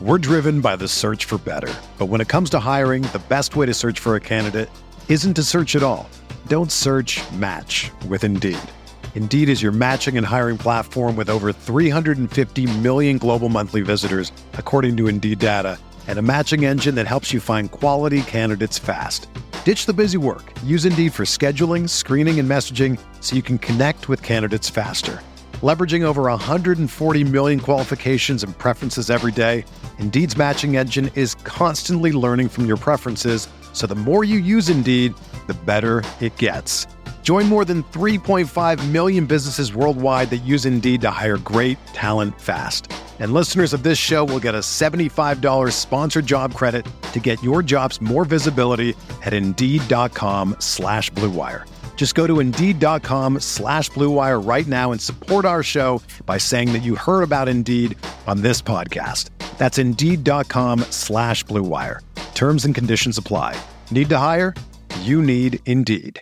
We're driven by the search for better. But when it comes to hiring, the best way to search for a candidate isn't to search at all. Don't search, match with Indeed. Indeed is your matching and hiring platform with over 350 million global monthly visitors, according to Indeed data, and a matching engine that helps you find quality candidates fast. Ditch the busy work. Use Indeed for scheduling, screening, and messaging so you can connect with candidates faster. Leveraging over 140 million qualifications and preferences every day, Indeed's matching engine is constantly learning from your preferences, so the more you use Indeed, the better it gets. Join more than 3.5 million businesses worldwide that use Indeed to hire great talent fast. And listeners of this show will get a $75 sponsored job credit to get your jobs more visibility at Indeed.com/Blue Wire. Just go to Indeed.com/Blue Wire right now and support our show by saying that you heard about Indeed on this podcast. That's Indeed.com/Blue Wire. Terms and conditions apply. Need to hire? You need Indeed.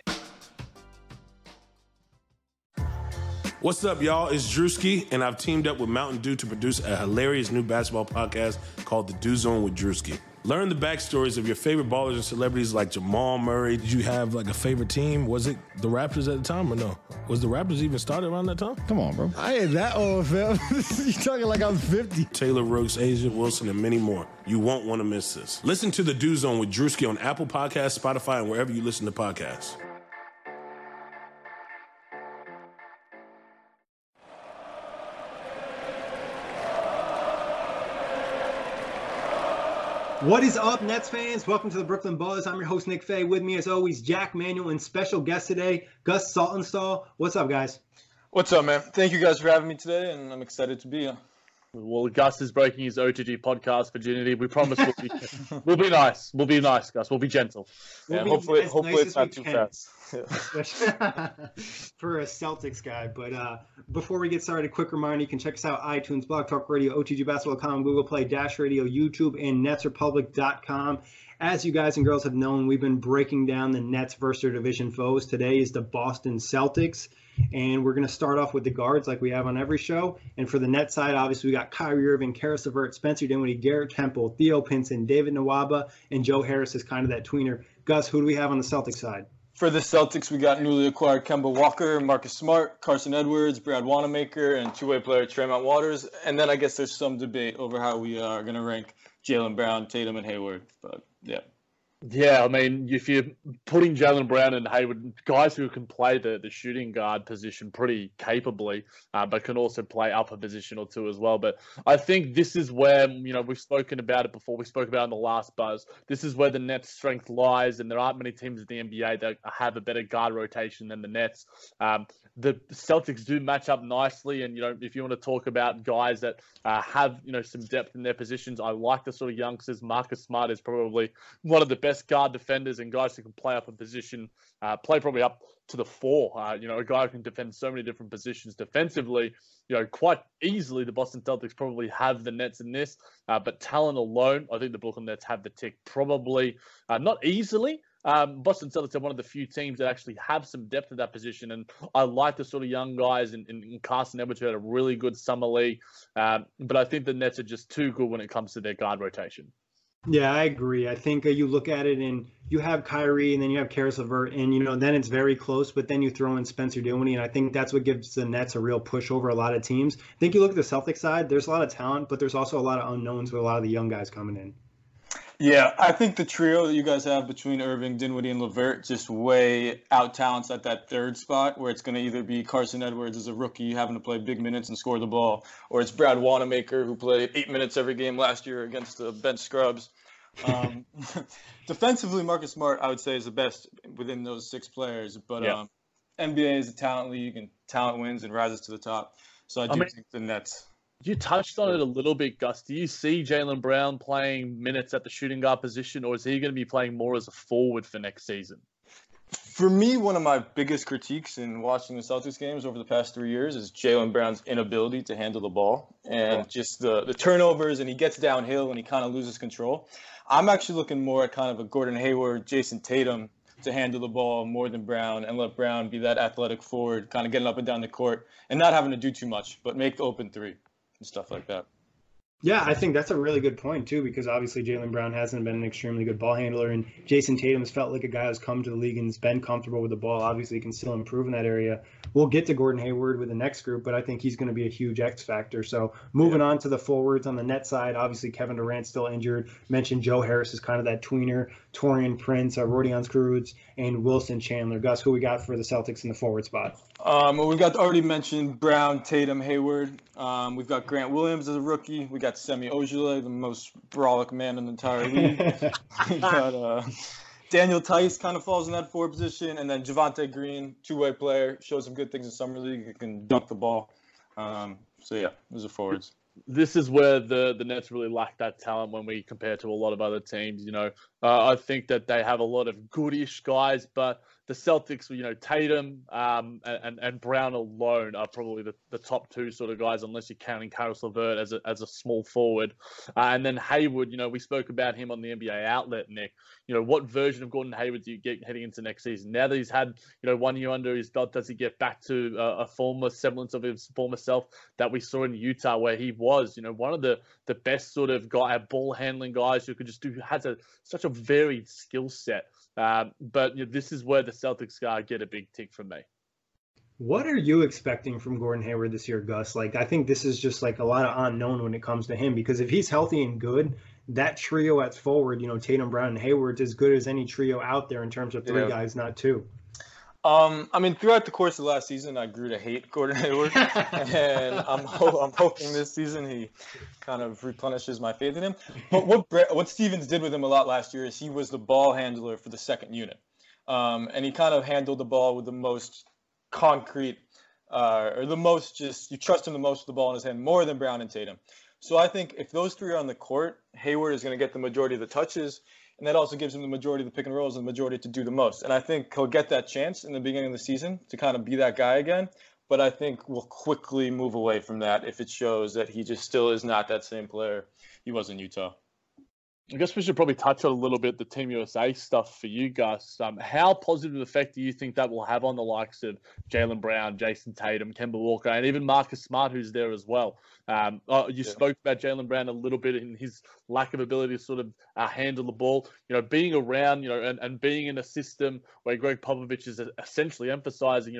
What's up, y'all? It's Drewski, and I've teamed up with Mountain Dew to produce a hilarious new basketball podcast called The Dew Zone with Drewski. Learn the backstories of your favorite ballers and celebrities like Jamal Murray. Did you have like a favorite team? Was it the Raptors at the time or no? Was the Raptors even started around that time? Come on, bro. I ain't that old, fam. You talking like I'm 50. Taylor Rooks, Asia Wilson, and many more. You won't want to miss this. Listen to The Dew Zone with Drewski on Apple Podcasts, Spotify, and wherever you listen to podcasts. What is up, Nets fans? Welcome to the Brooklyn Buzz. I'm your host, Nick Fay. With me, as always, Jack Manuel and special guest today, Gus Saltonstall. What's up, guys? What's up, man? Thank you guys for having me today, and I'm excited to be here. Well, Gus is breaking his OTG podcast virginity. We promise we'll be nice. We'll be nice, Gus. We'll be gentle. Yeah, hopefully it's not too fast. For a Celtics guy. But before we get started, a quick reminder, you can check us out iTunes, Blog Talk Radio, OTGBasketball.com, Google Play, Dash Radio, YouTube, and NetsRepublic.com. As you guys and girls have known, we've been breaking down the Nets versus their division foes. Today is the Boston Celtics. And we're going to start off with the guards like we have on every show. And for the net side, obviously, we got Kyrie Irving, Karis LeVert, Spencer Dinwiddie, Garrett Temple, Theo Pinson, David Nwaba, and Joe Harris is kind of that tweener. Gus, who do we have on the Celtics side? For the Celtics, we got newly acquired Kemba Walker, Marcus Smart, Carson Edwards, Brad Wanamaker, and two-way player Tremont Waters. And then I guess there's some debate over how we are going to rank Jaylen Brown, Tatum, and Hayward. But, yeah. Yeah, I mean, if you're putting Jaylen Brown and Hayward, guys who can play the shooting guard position pretty capably, but can also play up a position or two as well. But I think this is where, we've spoken about it before. We spoke about it in the last buzz. This is where the Nets' strength lies, and there aren't many teams in the NBA that have a better guard rotation than the Nets. The Celtics do match up nicely, and, if you want to talk about guys that have, some depth in their positions, I like the sort of youngsters. Marcus Smart is probably one of the best guard defenders and guys who can play up a position, play probably up to the four. A guy who can defend so many different positions defensively. Quite easily, the Boston Celtics probably have the Nets in this, but talent alone, I think the Brooklyn Nets have the tick probably, not easily. Boston Celtics are one of the few teams that actually have some depth at that position, and I like the sort of young guys in Carson Edwards, who had a really good summer league, but I think the Nets are just too good when it comes to their guard rotation. Yeah, I agree. I think you look at it and you have Kyrie and then you have Karis LeVert and, then it's very close, but then you throw in Spencer Dinwiddie, and I think that's what gives the Nets a real push over a lot of teams. I think you look at the Celtics side, there's a lot of talent, but there's also a lot of unknowns with a lot of the young guys coming in. Yeah, I think the trio that you guys have between Irving, Dinwiddie, and LeVert just way out-talents at that third spot, where it's going to either be Carson Edwards as a rookie having to play big minutes and score the ball, or it's Brad Wanamaker, who played 8 minutes every game last year against the bench scrubs. Defensively, Marcus Smart, I would say, is the best within those six players. But NBA is a talent league, and talent wins and rises to the top. So I think the Nets. You touched on it a little bit, Gus. Do you see Jaylen Brown playing minutes at the shooting guard position, or is he going to be playing more as a forward for next season? For me, one of my biggest critiques in watching the Celtics games over the past 3 years is Jaylen Brown's inability to handle the ball and just the turnovers, and he gets downhill and he kind of loses control. I'm actually looking more at kind of a Gordon Hayward, Jason Tatum to handle the ball more than Brown, and let Brown be that athletic forward, kind of getting up and down the court and not having to do too much, but make the open three and stuff like that. Yeah, I think that's a really good point too, because obviously Jaylen Brown hasn't been an extremely good ball handler, and Jason Tatum's felt like a guy who's come to the league and has been comfortable with the ball. Obviously, he can still improve in that area. We'll get to Gordon Hayward with the next group, but I think he's going to be a huge X factor. So moving on to the forwards on the net side, obviously Kevin Durant's still injured. Mentioned Joe Harris is kind of that tweener. Torian Prince, Rodion Krutz, and Wilson Chandler. Gus, who we got for the Celtics in the forward spot? Well, we've got already mentioned Brown, Tatum, Hayward. We've got Grant Williams as a rookie. We got Semi Ojeleye, the most brolic man in the entire league. We got Daniel Tice kind of falls in that forward position, and then Javonte Green, two-way player, shows some good things in summer league. He can dunk the ball. So yeah, those are forwards. This is where the Nets really lack that talent when we compare to a lot of other teams. I think that they have a lot of goodish guys, but the Celtics, Tatum and Brown alone are probably the top two sort of guys, unless you're counting Karis LeVert as a small forward. And then Hayward, we spoke about him on the NBA Outlet, Nick. What version of Gordon Hayward do you get heading into next season? Now that he's had, 1 year under his belt, does he get back to a former semblance of his former self that we saw in Utah, where he was, one of the best sort of ball handling guys who could just has such a varied skill set. But this is where the Celtics get a big tick from me. What are you expecting from Gordon Hayward this year, Gus? I think this is just a lot of unknown when it comes to him, because if he's healthy and good, that trio at forward, Tatum, Brown, and Hayward's as good as any trio out there in terms of three guys, not two. Throughout the course of last season, I grew to hate Gordon Hayward, and I'm hoping this season he kind of replenishes my faith in him. But what Stevens did with him a lot last year is he was the ball handler for the second unit, and he kind of handled the ball with the most concrete, or the most just you trust him the most with the ball in his hand, more than Brown and Tatum. So I think if those three are on the court, Hayward is going to get the majority of the touches. And that also gives him the majority of the pick and rolls and the majority to do the most. And I think he'll get that chance in the beginning of the season to kind of be that guy again. But I think we'll quickly move away from that if it shows that he just still is not that same player he was in Utah. I guess we should probably touch on a little bit the Team USA stuff for you, Gus. How positive an effect do you think that will have on the likes of Jaylen Brown, Jason Tatum, Kemba Walker, and even Marcus Smart, who's there as well? You spoke about Jaylen Brown a little bit in his lack of ability to sort of handle the ball. Being around, and being in a system where Greg Popovich is essentially emphasizing,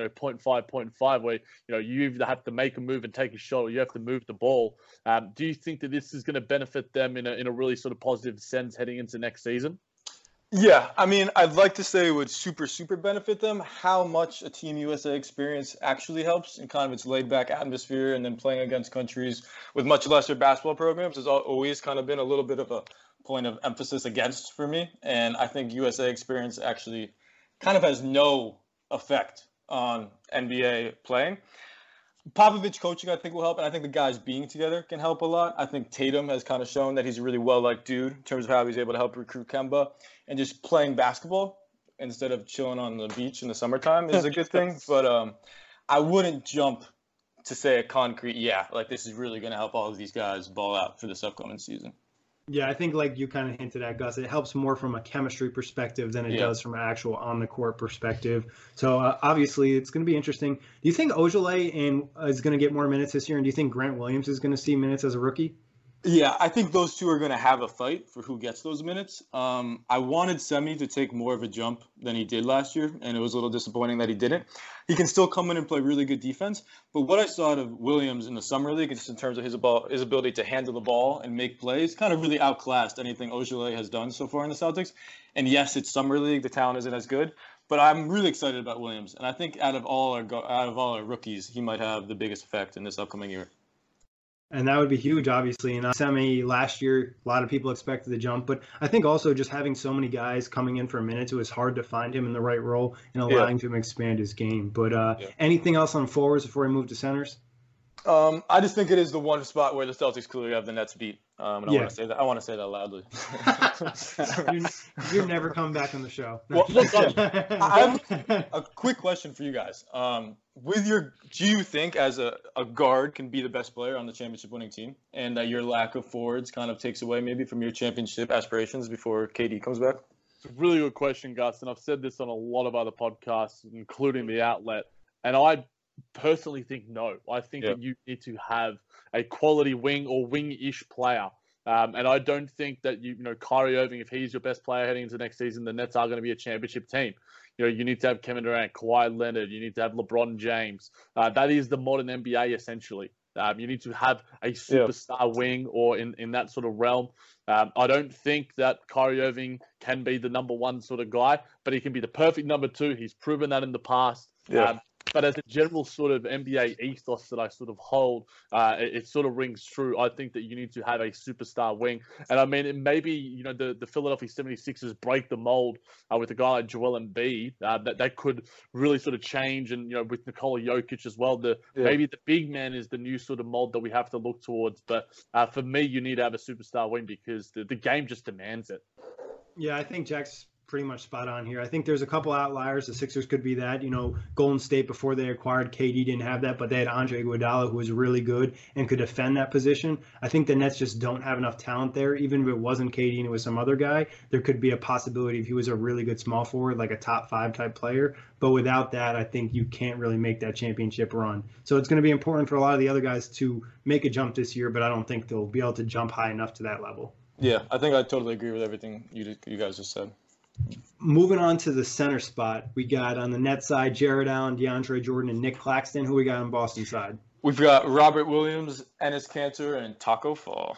0.5, where, you either have to make a move and take a shot or you have to move the ball. Do you think that this is going to benefit them in a really sort of positive sense heading into next season? Yeah, I'd like to say it would super benefit them. How much a Team USA experience actually helps in kind of its laid-back atmosphere and then playing against countries with much lesser basketball programs has always kind of been a little bit of a point of emphasis against for me. And I think USA experience actually kind of has no effect on NBA playing. Popovich coaching, I think, will help, and I think the guys being together can help a lot. I think Tatum has kind of shown that he's a really well-liked dude in terms of how he's able to help recruit Kemba, and just playing basketball instead of chilling on the beach in the summertime is a good thing. But I wouldn't jump to say a concrete, this is really going to help all of these guys ball out for this upcoming season. Yeah, I think like you kind of hinted at, Gus, it helps more from a chemistry perspective than it does from an actual on-the-court perspective. So obviously it's going to be interesting. Do you think Ojeleye is going to get more minutes this year, and do you think Grant Williams is going to see minutes as a rookie? Yeah, I think those two are going to have a fight for who gets those minutes. I wanted Semi to take more of a jump than he did last year, and it was a little disappointing that he didn't. He can still come in and play really good defense, but what I saw out of Williams in the summer league, just in terms of his ability to handle the ball and make plays, kind of really outclassed anything Ojeleye has done so far in the Celtics. And yes, it's summer league; the talent isn't as good, but I'm really excited about Williams, and I think out of all our rookies, he might have the biggest effect in this upcoming year. And that would be huge, obviously. And Semi last year, a lot of people expected the jump. But I think also just having so many guys coming in for a minute, it was hard to find him in the right role and allowing him to expand his game. But anything else on forwards before we move to centers? I just think it is the one spot where the Celtics clearly have the Nets beat. And I want to say that. I want to say that loudly. You're never coming back on the show. Well, look, I have a quick question for you guys. Do you think as a guard can be the best player on the championship winning team, and that your lack of forwards kind of takes away maybe from your championship aspirations before KD comes back? It's a really good question, Gus, and I've said this on a lot of other podcasts, including The Outlet, and I personally think no. I think that you need to have a quality wing or wing-ish player. And I don't think that Kyrie Irving, if he's your best player heading into next season, the Nets are going to be a championship team. You need to have Kevin Durant, Kawhi Leonard. You need to have LeBron James. That is the modern NBA essentially. You need to have a superstar wing or in that sort of realm. I don't think that Kyrie Irving can be the number one sort of guy, but he can be the perfect number two. He's proven that in the past. But as a general sort of NBA ethos that I sort of hold, it sort of rings true. I think that you need to have a superstar wing. And I mean, maybe, the Philadelphia 76ers break the mold with a guy like Joel Embiid. That could really sort of change. And, with Nikola Jokic as well, maybe the big man is the new sort of mold that we have to look towards. But for me, you need to have a superstar wing because the game just demands it. Yeah, I think Jack's pretty much spot on here. I think there's a couple outliers. The Sixers could be that. Golden State, before they acquired KD, didn't have that, but they had Andre Iguodala, who was really good and could defend that position. I think the Nets just don't have enough talent there. Even if it wasn't KD and it was some other guy, there could be a possibility if he was a really good small forward, like a top 5 type player. But without that, I think you can't really make that championship run. So it's going to be important for a lot of the other guys to make a jump this year, but I don't think they'll be able to jump high enough to that level. Yeah, I think I totally agree with everything you guys just said. Moving on to the center spot, we got on the Nets side Jarrett Allen, DeAndre Jordan, and Nick Claxton. Who we got on Boston side? We've got Robert Williams, Enes Kanter, and Taco Fall.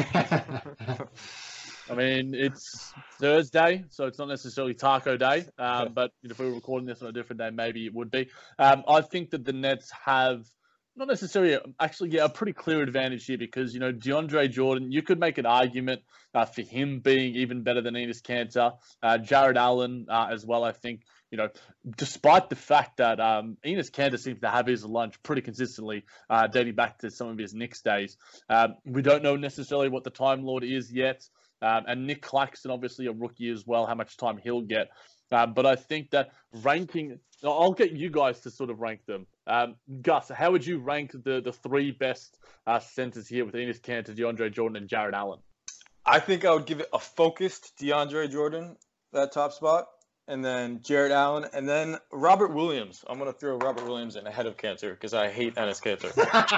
I mean, it's Thursday, so it's not necessarily Taco Day. But if we were recording this on a different day, maybe it would be. I think that the Nets have not necessarily, a pretty clear advantage here because, DeAndre Jordan, you could make an argument for him being even better than Enes Kanter. Jarrett Allen as well, I think, despite the fact that Enes Kanter seems to have his lunch pretty consistently dating back to some of his Knicks days. We don't know necessarily what the Time Lord is yet. And Nick Claxton, obviously a rookie as well, how much time he'll get. But I think that ranking, I'll get you guys to sort of rank them. Gus, how would you rank the 3 best centers here with Enes Kanter, DeAndre Jordan, and Jarrett Allen? I think I would give it a focused DeAndre Jordan, that top spot, and then Jarrett Allen, and then Robert Williams. I'm going to throw Robert Williams in ahead of Kanter because I hate Enes Kanter.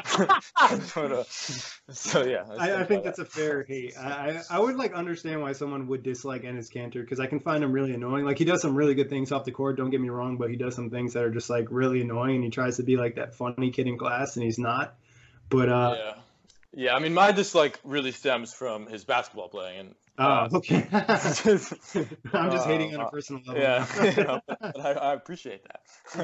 I think that's a fair hate. I would understand why someone would dislike Enes Kanter because I can find him really annoying. He does some really good things off the court, don't get me wrong, but he does some things that are just really annoying, and he tries to be that funny kid in class, and he's not. But yeah. I mean, my dislike really stems from his basketball playing, and okay. I'm just hating on a personal level. Yeah, but I appreciate that.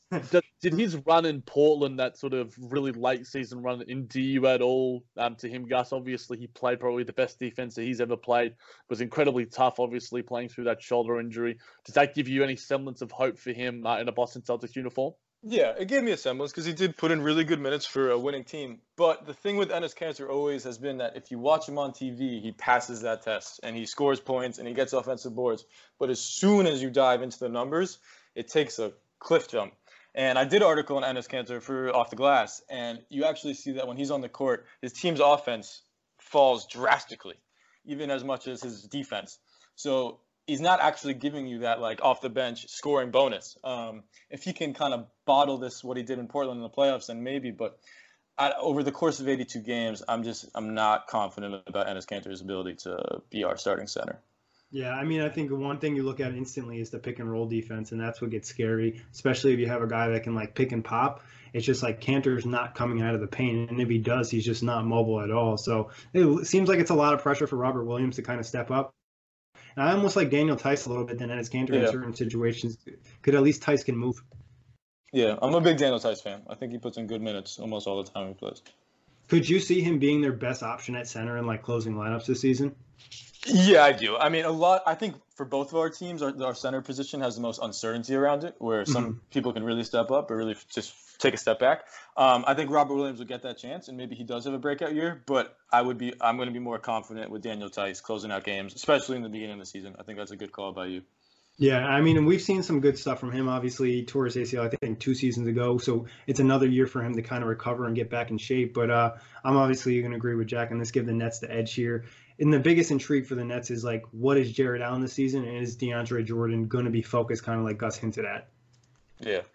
Did his run in Portland, that sort of really late season run, endear you at all to him, Gus? Obviously, he played probably the best defense that he's ever played. Was incredibly tough, obviously, playing through that shoulder injury. Does that give you any semblance of hope for him in a Boston Celtics uniform? Yeah, it gave me a semblance because he did put in really good minutes for a winning team. But the thing with Enes Kanter always has been that if you watch him on TV, he passes that test and he scores points and he gets offensive boards. But as soon as you dive into the numbers, it takes a cliff jump. And I did an article on Enes Kanter for Off the Glass, and you actually see that when he's on the court, his team's offense falls drastically, even as much as his defense. So he's not actually giving you that off the bench scoring bonus. If he can kind of bottle this, what he did in Portland in the playoffs, then maybe. But over the course of 82 games, I'm not confident about Enes Kanter's ability to be our starting center. Yeah, I mean, I think one thing you look at instantly is the pick and roll defense, and that's what gets scary, especially if you have a guy that can pick and pop. It's just Kanter's not coming out of the paint, and if he does, he's just not mobile at all. So it seems like it's a lot of pressure for Robert Williams to kind of step up. And I almost like Daniel Tice a little bit than Enes Kanter in certain situations. Could at least Tice can move. Yeah, I'm a big Daniel Tice fan. I think he puts in good minutes almost all the time he plays. Could you see him being their best option at center in closing lineups this season? Yeah, I do. I mean, I think for both of our teams, our center position has the most uncertainty around it, where some people can really step up or really just take a step back. I think Robert Williams will get that chance, and maybe he does have a breakout year. But I'm going to be more confident with Daniel Tice closing out games, especially in the beginning of the season. I think that's a good call by you. Yeah, I mean, and we've seen some good stuff from him. Obviously, he tore his ACL, I think, 2 seasons ago. So it's another year for him to kind of recover and get back in shape. But I'm obviously going to agree with Jack on this, give the Nets the edge here. And the biggest intrigue for the Nets is, what is Jarrett Allen this season? And is DeAndre Jordan going to be focused kind of like Gus hinted at? Yeah.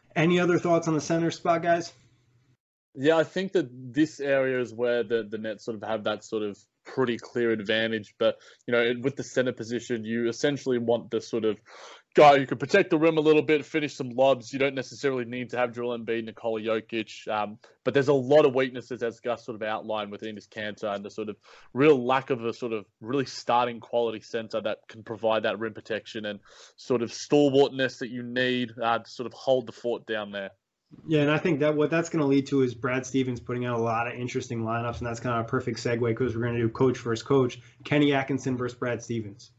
Any other thoughts on the center spot, guys? Yeah, I think that this area is where the Nets sort of have that sort of pretty clear advantage. But, with the center position, you essentially want the sort of guy who can protect the rim a little bit, finish some lobs. You don't necessarily need to have Joel Embiid, Nikola Jokic. But there's a lot of weaknesses, as Gus sort of outlined with Enes Kanter, and the sort of real lack of a sort of really starting quality center that can provide that rim protection and sort of stalwartness that you need to sort of hold the fort down there. Yeah, and I think that what that's going to lead to is Brad Stevens putting out a lot of interesting lineups, and that's kind of a perfect segue because we're going to do coach versus coach. Kenny Atkinson versus Brad Stevens.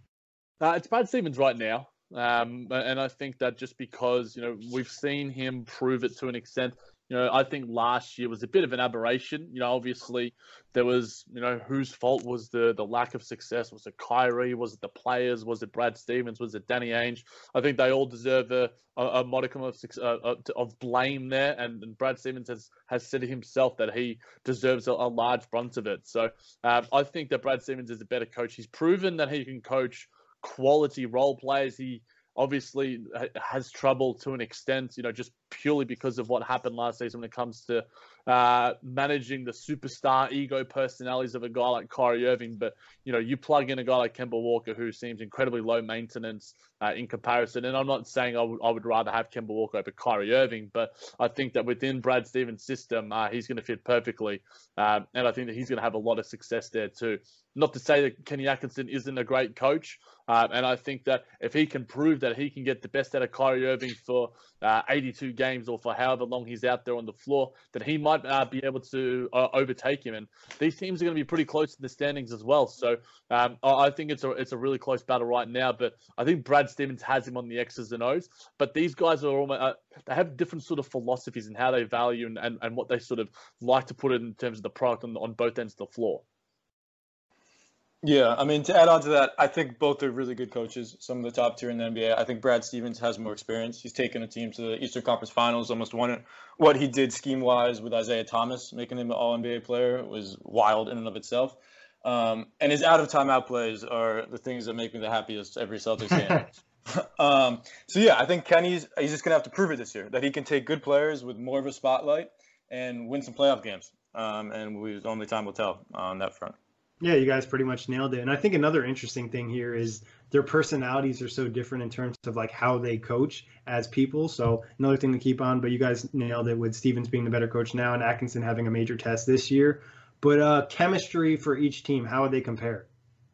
It's Brad Stevens right now. And I think that just because, we've seen him prove it to an extent. I think last year was a bit of an aberration. Obviously there was, whose fault was the lack of success? Was it Kyrie? Was it the players? Was it Brad Stevens? Was it Danny Ainge? I think they all deserve a modicum of blame there. And Brad Stevens has said himself that he deserves a large brunt of it. So I think that Brad Stevens is a better coach. He's proven that he can coach quality role players. He obviously has trouble to an extent, just purely because of what happened last season when it comes to managing the superstar ego personalities of a guy like Kyrie Irving. But, you plug in a guy like Kemba Walker, who seems incredibly low maintenance in comparison. And I'm not saying I would rather have Kemba Walker over Kyrie Irving, but I think that within Brad Stevens' system, he's going to fit perfectly. And I think that he's going to have a lot of success there too. Not to say that Kenny Atkinson isn't a great coach. And I think that if he can prove that he can get the best out of Kyrie Irving for 82 games or for however long he's out there on the floor, then he might be able to overtake him. And these teams are going to be pretty close to the standings as well. So I think it's a really close battle right now. But I think Brad Stevens has him on the X's and O's. But these guys are almost they have different sort of philosophies in how they value and what they sort of like to put in terms of the product on both ends of the floor. Yeah, I mean, to add on to that, I think both are really good coaches, some of the top tier in the NBA. I think Brad Stevens has more experience. He's taken a team to the Eastern Conference Finals, almost won it. What he did scheme-wise with Isaiah Thomas, making him an All-NBA player, was wild in and of itself. And his out-of-timeout plays are the things that make me the happiest every Celtics game. So, yeah, I think he's just going to have to prove it this year, that he can take good players with more of a spotlight and win some playoff games. And only time will tell on that front. Yeah, you guys pretty much nailed it. And I think another interesting thing here is their personalities are so different in terms of like how they coach as people. So another thing to keep on, but you guys nailed it with Stevens being the better coach now and Atkinson having a major test this year. But chemistry for each team, how would they compare?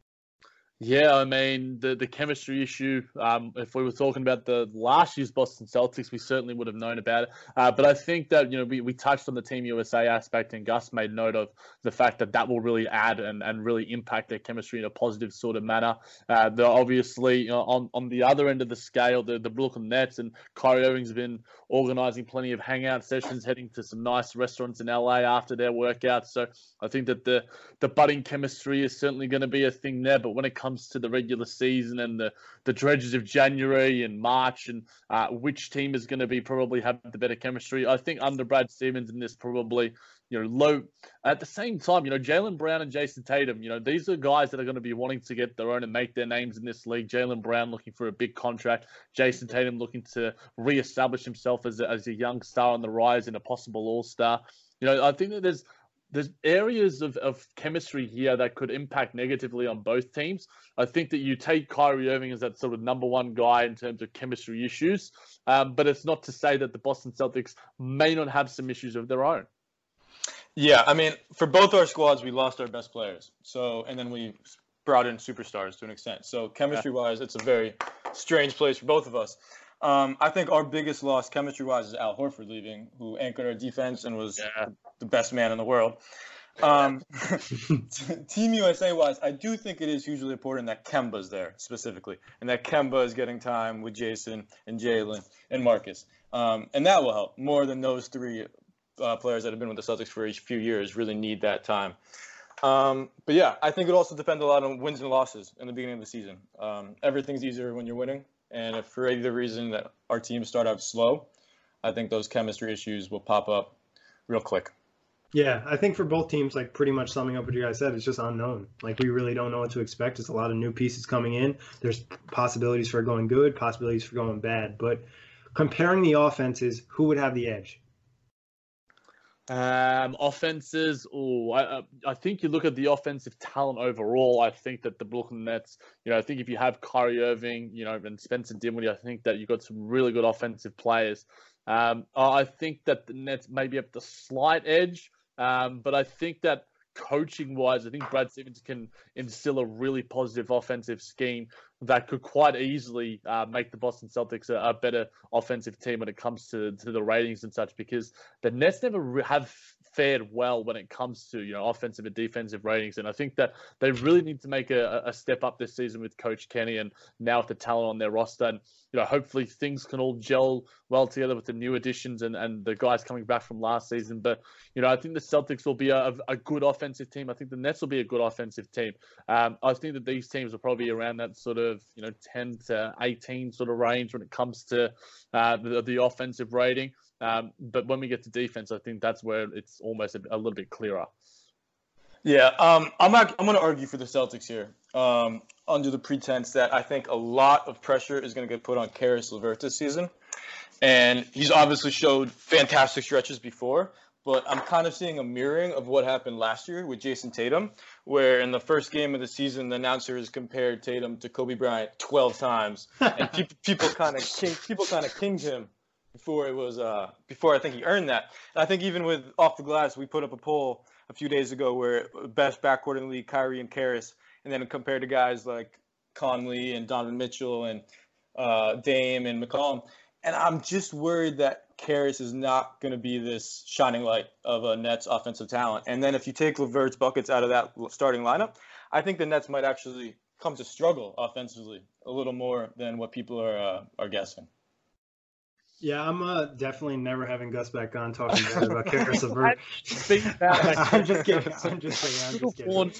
Yeah, I mean, the chemistry issue, if we were talking about the last year's Boston Celtics, we certainly would have known about it. But I think that, we touched on the Team USA aspect, and Gus made note of the fact that will really add and really impact their chemistry in a positive sort of manner. They're obviously, on the other end of the scale, the Brooklyn Nets, and Kyrie Irving's been organizing plenty of hangout sessions, heading to some nice restaurants in LA after their workouts. So I think that the budding chemistry is certainly going to be a thing there. But when it comes to the regular season and the dredges of January and March and which team is going to probably have the better chemistry, I think under Brad Stevens in this probably low. At the same time, Jaylen Brown and Jason Tatum, these are guys that are going to be wanting to get their own and make their names in this league. Jaylen Brown looking for a big contract, Jason Tatum looking to reestablish himself as a young star on the rise and a possible all-star. I think that there's areas of chemistry here that could impact negatively on both teams. I think that you take Kyrie Irving as that sort of number one guy in terms of chemistry issues, but it's not to say that the Boston Celtics may not have some issues of their own. Yeah, I mean, for both our squads, we lost our best players. And then we brought in superstars to an extent. So chemistry-wise, it's a very strange place for both of us. I think our biggest loss chemistry-wise is Al Horford leaving, who anchored our defense and was the best man in the world. Team USA-wise, I do think it is hugely important that Kemba's there specifically, and that Kemba is getting time with Jason and Jaylen and Marcus. And that will help more than those three players that have been with the Celtics for a few years really need that time. But yeah, I think it also depends a lot on wins and losses in the beginning of the season. Everything's easier when you're winning. And if for either reason that our teams start out slow, I think those chemistry issues will pop up real quick. Yeah, I think for both teams, like pretty much summing up what you guys said, it's just unknown. Like we really don't know what to expect. There's a lot of new pieces coming in. There's possibilities for going good, possibilities for going bad. But Comparing the offenses, who would have the edge? Offenses. I think you look at the offensive talent overall. I think that the Brooklyn Nets, I think if you have Kyrie Irving, and Spencer Dinwiddie, I think that you've got some really good offensive players. I think that the Nets maybe have the slight edge, but I think that coaching-wise, I think Brad Stevens can instill a really positive offensive scheme that could quite easily make the Boston Celtics a better offensive team when it comes to the ratings and such, because the Nets never have fared well when it comes to offensive and defensive ratings, and I think that they really need to make a step up this season with Coach Kenny and now with the talent on their roster, and hopefully things can all gel well together with the new additions and the guys coming back from last season. But I think the Celtics will be a good offensive team. I think the Nets will be a good offensive team. I think that these teams will probably be around that sort of 10 to 18 sort of range when it comes to the offensive rating. But when we get to defense, I think that's where it's almost a little bit clearer. Yeah, I'm going to argue for the Celtics here, under the pretense that I think a lot of pressure is going to get put on Caris LeVert this season, and he's obviously showed fantastic stretches before. But I'm kind of seeing a mirroring of what happened last year with Jason Tatum, where in the first game of the season, the announcers compared Tatum to Kobe Bryant 12 times, and people kind of kinged him before I think he earned that. And I think even with Off the Glass, we put up a poll a few days ago where best backcourt in the league, Kyrie and Caris, and then compared to guys like Conley and Donovan Mitchell and Dame and McCollum. And I'm just worried that Caris is not going to be this shining light of a Nets offensive talent. And then if you take LeVert's buckets out of that starting lineup, I think the Nets might actually come to struggle offensively a little more than what people are guessing. Yeah, I'm definitely never having Gus back on talking bad about Caris LeVert. I'm just kidding.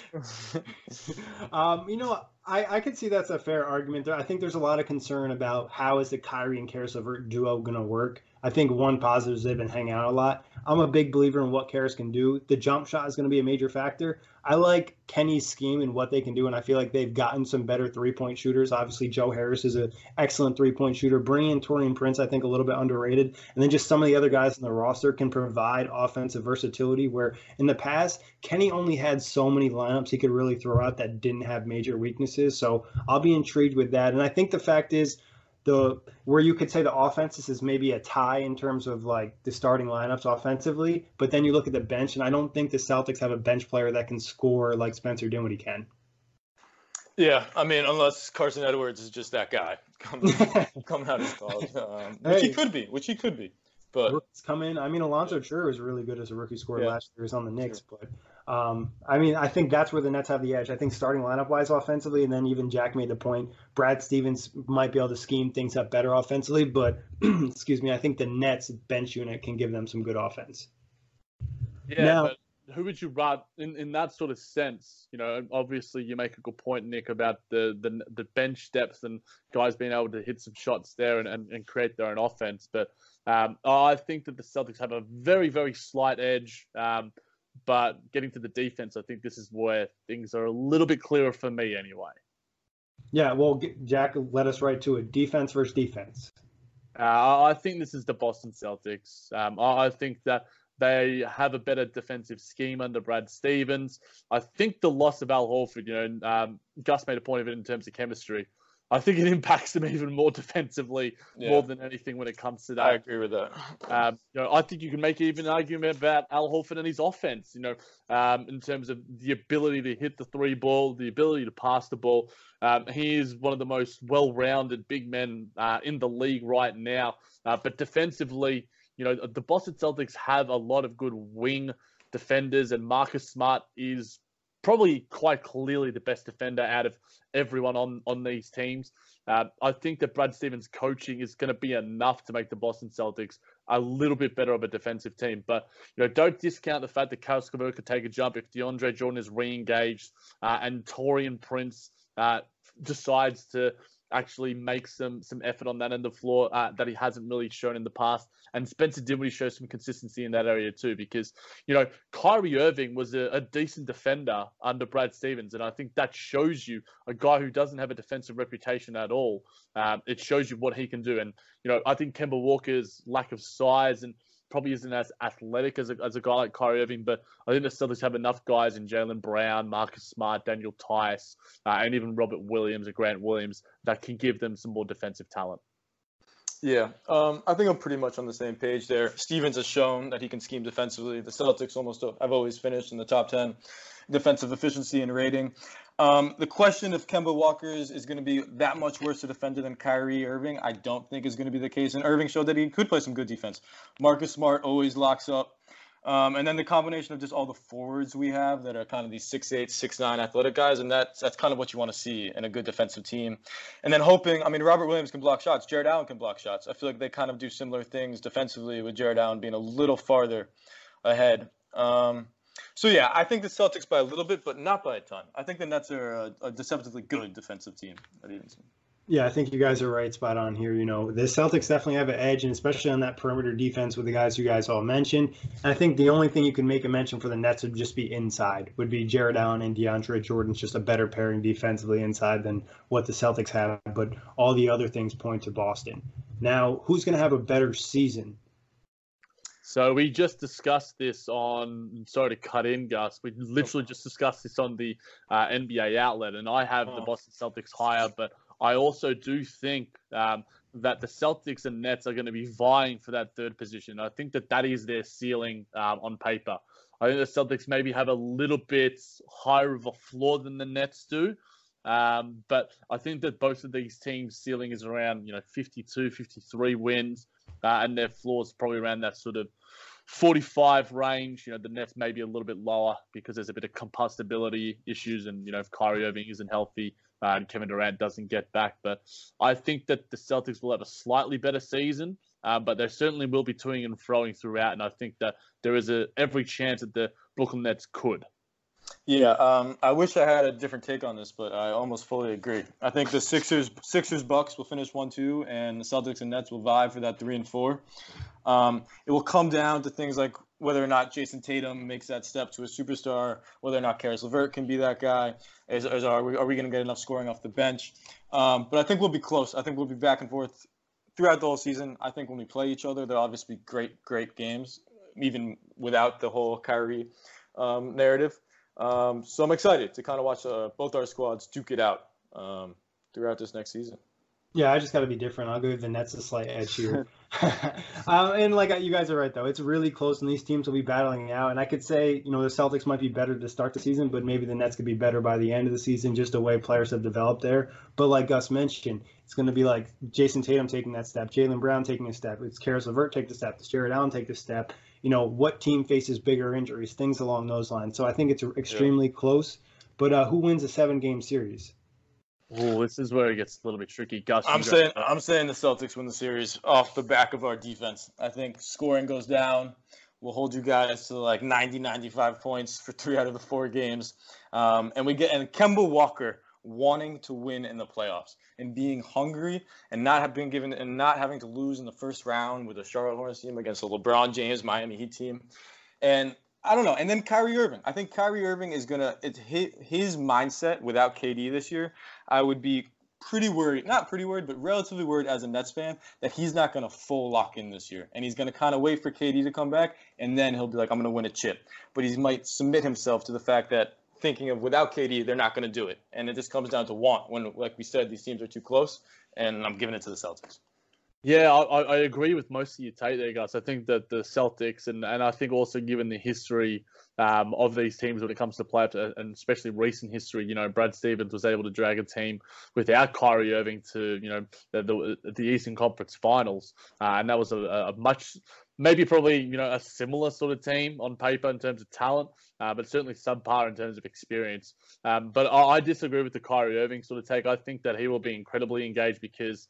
I could see that's a fair argument there. I think there's a lot of concern about how is the Kyrie and Caris LeVert duo going to work. I think one positive is they've been hanging out a lot. I'm a big believer in what Caris can do. The jump shot is going to be a major factor. I like Kenny's scheme and what they can do, and I feel like they've gotten some better three-point shooters. Obviously, Joe Harris is an excellent three-point shooter. Bringing in Taurean Prince, I think, a little bit underrated. And then just some of the other guys in the roster can provide offensive versatility, where in the past, Kenny only had so many lineups he could really throw out that didn't have major weaknesses. So I'll be intrigued with that. And I think the fact is, where you could say the offenses is maybe a tie in terms of like the starting lineups offensively, but then you look at the bench, and I don't think the Celtics have a bench player that can score like Spencer Dinwiddie can. Yeah, I mean, unless Carson Edwards is just that guy coming out of college, which he could be. But rookies come in. I mean, Alonzo Trier was really good as a rookie scorer last year. He was on the Knicks, but I mean, I think that's where the Nets have the edge. I think starting lineup-wise offensively, and then even Jack made the point, Brad Stevens might be able to scheme things up better offensively, but excuse me, I think the Nets bench unit can give them some good offense. Yeah, now, but who would you rather, in that sort of sense, obviously you make a good point, Nick, about the bench depth and guys being able to hit some shots there and create their own offense, but I think that the Celtics have a very, very slight edge. But getting to the defense, I think this is where things are a little bit clearer for me anyway. Yeah, well, Jack led us right to it. Defense versus defense. I think this is the Boston Celtics. I think that they have a better defensive scheme under Brad Stevens. I think the loss of Al Horford, Gus made a point of it in terms of chemistry. I think it impacts them even more defensively, more than anything when it comes to that. I agree with that. I think you can make even an argument about Al Horford and his offense, in terms of the ability to hit the three ball, the ability to pass the ball. He is one of the most well-rounded big men in the league right now. But defensively, the Boston Celtics have a lot of good wing defenders, and Marcus Smart is probably quite clearly the best defender out of everyone on these teams. I think that Brad Stevens' coaching is going to be enough to make the Boston Celtics a little bit better of a defensive team. But don't discount the fact that Caris LeVert could take a jump if DeAndre Jordan is re-engaged and Taurean Prince decides to actually make some effort on that end of the floor that he hasn't really shown in the past. And Spencer Dinwiddie shows some consistency in that area too, because, Kyrie Irving was a decent defender under Brad Stevens. And I think that shows you a guy who doesn't have a defensive reputation at all. It shows you what he can do. And, I think Kemba Walker's lack of size and probably isn't as athletic as a guy like Kyrie Irving, but I think the Celtics have enough guys in Jaylen Brown, Marcus Smart, Daniel Tice, and even Robert Williams or Grant Williams that can give them some more defensive talent. Yeah, I think I'm pretty much on the same page there. Stevens has shown that he can scheme defensively. The Celtics have always finished in the top 10 defensive efficiency and rating. The question if Kemba Walker is going to be that much worse a defender than Kyrie Irving, I don't think is going to be the case. And Irving showed that he could play some good defense. Marcus Smart always locks up. And then the combination of just all the forwards we have that are kind of these 6'8", 6'9" athletic guys, and that's kind of what you want to see in a good defensive team. And then Robert Williams can block shots. Jared Allen can block shots. I feel like they kind of do similar things defensively with Jared Allen being a little farther ahead. So, yeah, I think the Celtics by a little bit, but not by a ton. I think the Nets are a deceptively good defensive team at even team. Yeah, I think you guys are right spot on here. The Celtics definitely have an edge, and especially on that perimeter defense with the guys you guys all mentioned. And I think the only thing you can make a mention for the Nets would just be inside, would be Jared Allen and DeAndre Jordan's just a better pairing defensively inside than what the Celtics have. But all the other things point to Boston. Now, who's going to have a better season? So we just discussed this sorry to cut in, Gus. We literally just discussed this on the NBA outlet, and I have the Boston Celtics higher, but I also do think that the Celtics and Nets are going to be vying for that third position. I think that is their ceiling on paper. I think the Celtics maybe have a little bit higher of a floor than the Nets do. But I think that both of these teams' ceiling is around 52, 53 wins, and their floor is probably around that sort of 45 range. The Nets may be a little bit lower because there's a bit of combustibility issues, and if Kyrie Irving isn't healthy and Kevin Durant doesn't get back. But I think that the Celtics will have a slightly better season, but they certainly will be toing and froing throughout, and I think that there is every chance that the Brooklyn Nets could. Yeah, I wish I had a different take on this, but I almost fully agree. I think the Sixers Bucks will finish 1-2, and the Celtics and Nets will vie for that 3 and 4. It will come down to things like whether or not Jason Tatum makes that step to a superstar, whether or not Karis LeVert can be that guy. Are we going to get enough scoring off the bench? But I think we'll be close. I think we'll be back and forth throughout the whole season. I think when we play each other, they'll obviously be great games, even without the whole Kyrie narrative. So I'm excited to kind of watch both our squads duke it out throughout this next season. Yeah, I just got to be different. I'll give the Nets a slight edge here. And you guys are right, though. It's really close, and these teams will be battling it out. And I could say, the Celtics might be better to start the season, but maybe the Nets could be better by the end of the season, just the way players have developed there. But like Gus mentioned, it's going to be like Jason Tatum taking that step, Jaylen Brown taking a step, it's Karis LeVert take the step, it's Jared Allen take the step. What team faces bigger injuries, things along those lines. So I think it's extremely close. But who wins a 7-game series? Oh, this is where it gets a little bit tricky. Gus, I'm saying the Celtics win the series off the back of our defense. I think scoring goes down. We'll hold you guys to like 90, 95 points for 3 out of the 4 games. And Kemba Walker wanting to win in the playoffs and being hungry and not having to lose in the first round with a Charlotte Hornets team against a LeBron James Miami Heat team. And I don't know. And then Kyrie Irving. I think Kyrie Irving is it's his mindset without KD this year. I would be not pretty worried, but relatively worried as a Nets fan that he's not going to full lock in this year. And he's going to kind of wait for KD to come back, and then he'll be like, I'm going to win a chip. But he might submit himself to the fact that thinking of without KD, they're not going to do it. And it just comes down to want when, like we said, these teams are too close, and I'm giving it to the Celtics. Yeah, I agree with most of your take there, guys. I think that the Celtics, and I think also given the history of these teams when it comes to playoffs, and especially recent history, Brad Stevens was able to drag a team without Kyrie Irving to, the Eastern Conference Finals. And that was a much, maybe probably, a similar sort of team on paper in terms of talent, but certainly subpar in terms of experience. But I disagree with the Kyrie Irving sort of take. I think that he will be incredibly engaged because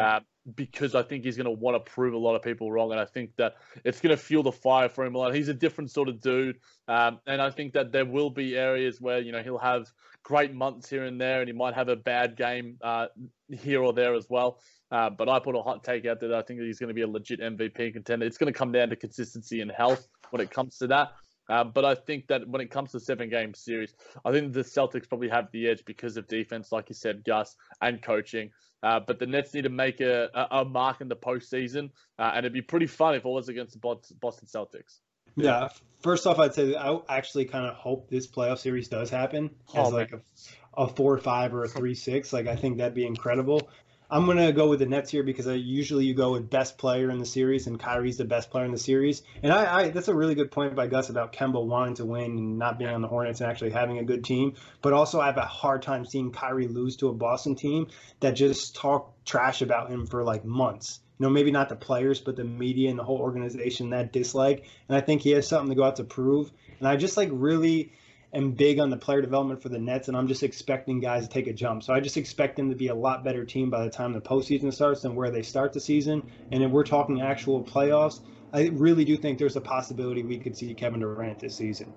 I think he's going to want to prove a lot of people wrong. And I think that it's going to fuel the fire for him a lot. He's a different sort of dude. And I think that there will be areas where, he'll have great months here and there, and he might have a bad game here or there as well. But I put a hot take out there that I think that he's going to be a legit MVP contender. It's going to come down to consistency and health when it comes to that. But I think that when it comes to 7-game series, I think the Celtics probably have the edge because of defense, like you said, Gus, and coaching. But the Nets need to make a mark in the postseason, and it'd be pretty fun if it was against the Boston Celtics. Yeah. First off, I'd say that I actually kind of hope this playoff series does happen as like a 4-5 or a 3-6. Like, I think that'd be incredible. I'm going to go with the Nets here because usually you go with best player in the series, and Kyrie's the best player in the series. And I that's a really good point by Gus about Kemba wanting to win and not being on the Hornets and actually having a good team. But also I have a hard time seeing Kyrie lose to a Boston team that just talk trash about him for like months. You know, maybe not the players, but the media and the whole organization that dislike. And I think he has something to go out to prove. And I just like really am big on the player development for the Nets, and I'm just expecting guys to take a jump. So I just expect them to be a lot better team by the time the postseason starts than where they start the season. And if we're talking actual playoffs, I really do think there's a possibility we could see Kevin Durant this season.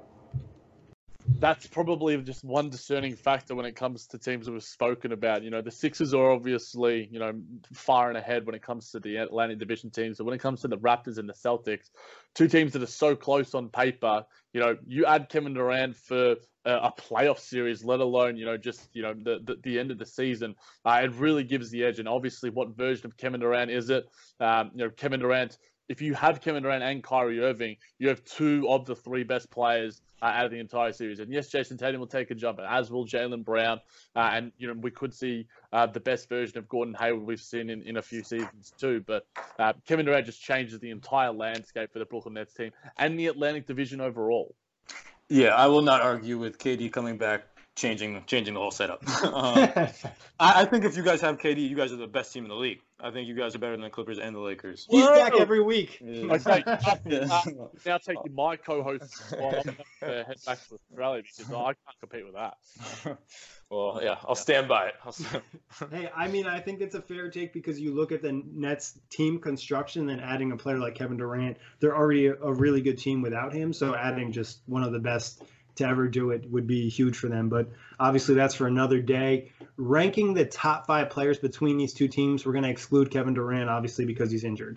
That's probably just one discerning factor when it comes to teams that we've spoken about. You know, the Sixers are obviously, you know, far and ahead when it comes to the Atlantic Division teams. So when it comes to the Raptors and the Celtics, two teams that are so close on paper, you know, you add Kevin Durant for a playoff series, let alone, you know, just, you know, the end of the season, it really gives the edge. And obviously, what version of Kevin Durant is it? You know, Kevin Durant, if you have Kevin Durant and Kyrie Irving, you have two of the three best players out of the entire series. And yes, Jason Tatum will take a jump, as will Jaylen Brown. And, you know, we could see the best version of Gordon Hayward we've seen in a few seasons too. But Kevin Durant just changes the entire landscape for the Brooklyn Nets team and the Atlantic Division overall. Yeah, I will not argue with KD coming back, changing the whole setup. I think if you guys have KD, you guys are the best team in the league. I think you guys are better than the Clippers and the Lakers. He's back every week. Okay, now taking my co-host spot, I'm going to head back to Australia because I can't compete with that. Well, yeah, I'll stand by it. Hey, I mean, I think it's a fair take because you look at the Nets team construction and adding a player like Kevin Durant, they're already a really good team without him. So adding just one of the best to ever do it would be huge for them. But obviously that's for another day. Ranking the top 5 players between these two teams, we're going to exclude Kevin Durant, obviously, because he's injured.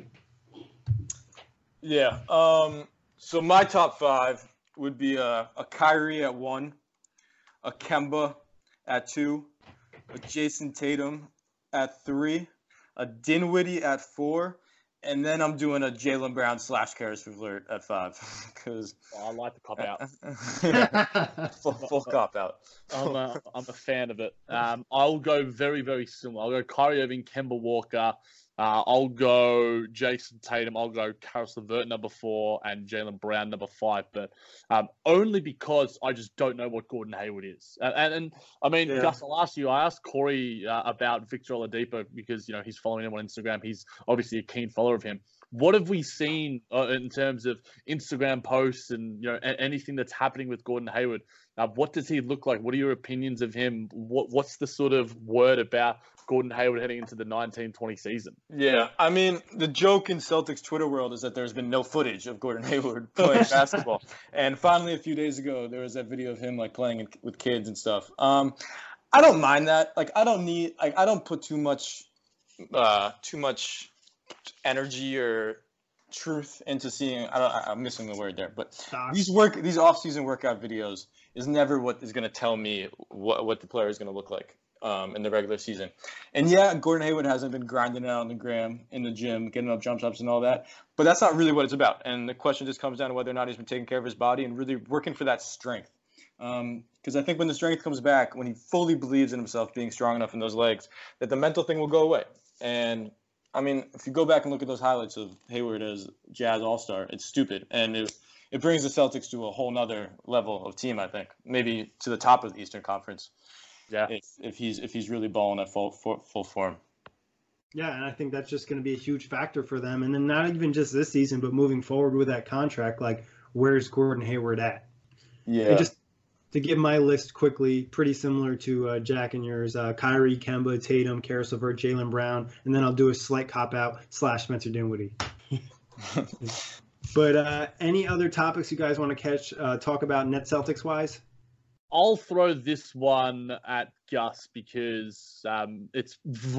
Yeah. So my top 5 would be a Kyrie at 1, a Kemba at 2, a Jason Tatum at 3, a Dinwiddie at 4, and then I'm doing a Jaylen Brown / Caris LeVert at 5 because I like the cop out. full cop out. I'm a fan of it. I'll go very, very similar. I'll go Kyrie Irving, Kemba Walker. I'll go Jason Tatum. I'll go Caris LeVert number 4 and Jaylen Brown number 5. But only because I just don't know what Gordon Hayward is. And I mean, yeah. Gus, I asked Corey about Victor Oladipo because, you know, he's following him on Instagram. He's obviously a keen follower of him. What have we seen in terms of Instagram posts and, you know, anything that's happening with Gordon Hayward? What does he look like? What are your opinions of him? What's the sort of word about Gordon Hayward heading into the 1920 season? Yeah, I mean, the joke in Celtics Twitter world is that there's been no footage of Gordon Hayward playing basketball. And finally, a few days ago, there was that video of him like playing with kids and stuff. I don't mind that. Like, I don't put too much energy or truth into seeing. I'm missing the word there, but these off-season workout videos is never what is going to tell me what the player is going to look like in the regular season. And yeah, Gordon Hayward hasn't been grinding out on the gram, in the gym, getting up jump shots and all that, but that's not really what it's about. And the question just comes down to whether or not he's been taking care of his body and really working for that strength. Because I think when the strength comes back, when he fully believes in himself being strong enough in those legs, that the mental thing will go away. And I mean, if you go back and look at those highlights of Hayward as Jazz All-Star, it's stupid. And it brings the Celtics to a whole nother level of team, I think. Maybe to the top of the Eastern Conference. Yeah. If he's really balling at full form. Yeah, and I think that's just going to be a huge factor for them. And then not even just this season, but moving forward with that contract, like, where's Gordon Hayward at? Yeah. And just to give my list quickly, pretty similar to Jack and yours, Kyrie, Kemba, Tatum, Caris LeVert, Jaylen Brown, and then I'll do a slight cop-out / Spencer Dinwiddie. But any other topics you guys want to talk about Net Celtics-wise? I'll throw this one at Gus because it's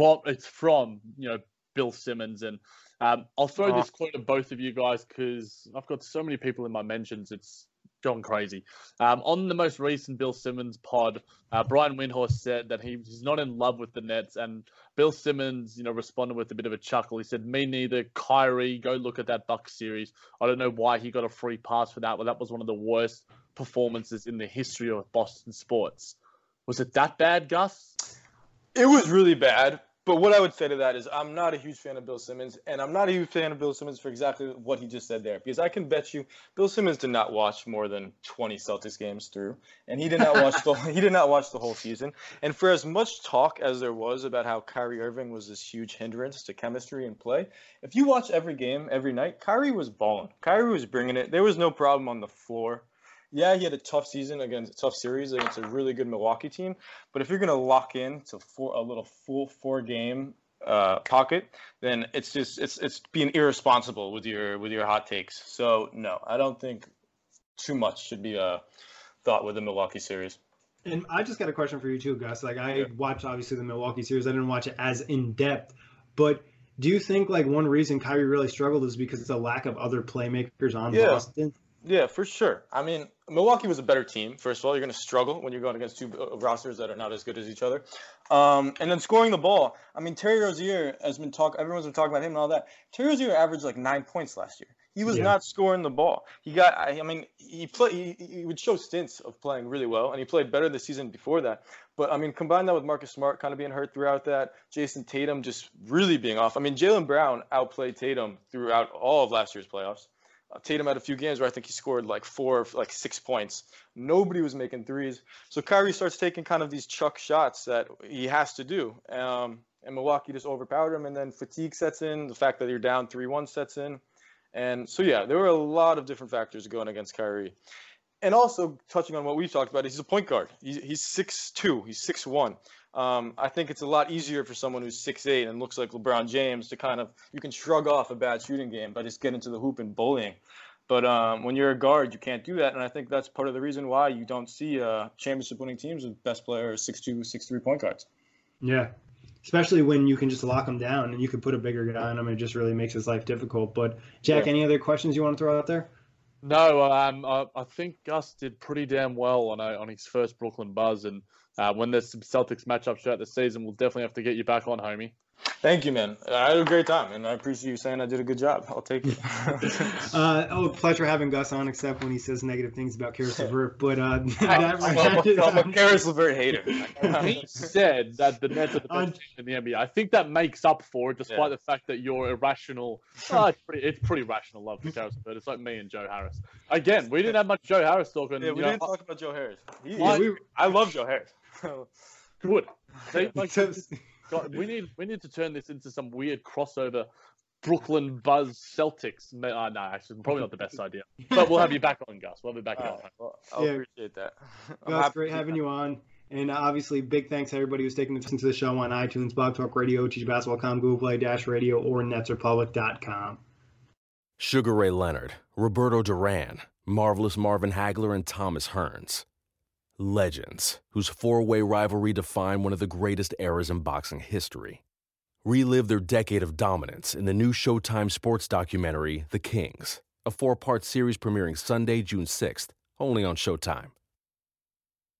from Bill Simmons, and I'll throw this quote at both of you guys because I've got so many people in my mentions. It's gone crazy. On the most recent Bill Simmons pod, Brian Windhorst said that he's not in love with the Nets, and Bill Simmons, responded with a bit of a chuckle. He said, "Me neither. Kyrie, go look at that Bucks series. I don't know why he got a free pass for that, but that was one of the worst performances in the history of Boston sports." Was it that bad, Gus? It was really bad. But what I would say to that is I'm not a huge fan of Bill Simmons, and I'm not a huge fan of Bill Simmons for exactly what he just said there. Because I can bet you Bill Simmons did not watch more than 20 Celtics games through, and he did not watch the whole season. And for as much talk as there was about how Kyrie Irving was this huge hindrance to chemistry and play, if you watch every game every night, Kyrie was balling. Kyrie was bringing it. There was no problem on the floor. Yeah, he had a tough series against a really good Milwaukee team. But if you're going to lock in to a little full 4-game pocket, then it's being irresponsible with your hot takes. So no, I don't think too much should be thought with the Milwaukee series. And I just got a question for you too, Gus. I watched obviously the Milwaukee series. I didn't watch it as in depth, but do you think one reason Kyrie really struggled is because of the lack of other playmakers on Boston? Yeah, for sure. I mean, Milwaukee was a better team. First of all, you're going to struggle when you're going against two rosters that are not as good as each other. And then scoring the ball. I mean, Terry Rozier everyone's been talking about him and all that. Terry Rozier averaged 9 points last year. He was not scoring the ball. He would show stints of playing really well, and he played better the season before that. But, I mean, combine that with Marcus Smart kind of being hurt throughout that, Jason Tatum just really being off. I mean, Jaylen Brown outplayed Tatum throughout all of last year's playoffs. Tatum had a few games where I think he scored 6 points. Nobody was making threes. So Kyrie starts taking kind of these chuck shots that he has to do. And Milwaukee just overpowered him. And then fatigue sets in. The fact that you're down 3-1 sets in. And so, yeah, there were a lot of different factors going against Kyrie. And also, touching on what we've talked about, he's a point guard. He's 6'2". He's 6'1". I think it's a lot easier for someone who's 6'8" and looks like LeBron James to you can shrug off a bad shooting game by just getting to the hoop and bullying. But when you're a guard, you can't do that. And I think that's part of the reason why you don't see championship-winning teams with best players 6'2", 6'3" point guards. Yeah. Especially when you can just lock him down and you can put a bigger guy on him. It just really makes his life difficult. But, Jack, any other questions you want to throw out there? No, I think Gus did pretty damn well on his first Brooklyn Buzz. And when there's some Celtics matchups throughout the season, we'll definitely have to get you back on, homie. Thank you, man. I had a great time, and I appreciate you saying I did a good job. I'll take it. Pleasure having Gus on, except when he says negative things about Karis LeVert. But I'm a Karis LeVert hater. He said that the Nets are the best team in the NBA. I think that makes up for it, despite the fact that you're irrational. It's pretty rational love for Karis LeVert. It's like me and Joe Harris. Again, we didn't have much Joe Harris talk. We didn't talk about Joe Harris. I love Joe Harris. Good. God, we need to turn this into some weird crossover Brooklyn Buzz Celtics. No, actually, probably not the best idea. But we'll have you back on, Gus. We'll have you back on. Well, I appreciate that. Gus, great having you on. And obviously, big thanks to everybody who's taking this into the show on iTunes, Blog Talk Radio, OTGBasketball.com, Google Play, Dash Radio, or NetsRepublic.com. Sugar Ray Leonard, Roberto Duran, Marvelous Marvin Hagler, and Thomas Hearns. Legends, whose four-way rivalry defined one of the greatest eras in boxing history. Relive their decade of dominance in the new Showtime sports documentary, The Kings, a 4-part series premiering Sunday, June 6th, only on Showtime.